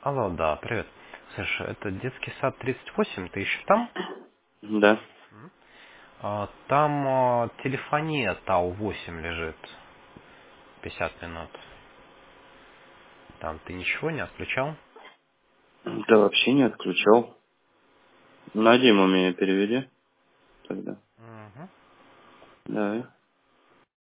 Алло, да, привет. Слушай, это детский сад 38, ты еще там? Да. Там телефония ТАУ-8 лежит, 50 минут. Там ты ничего не отключал? Да вообще не отключал. На Диму меня переведи тогда. Мгм. Давай.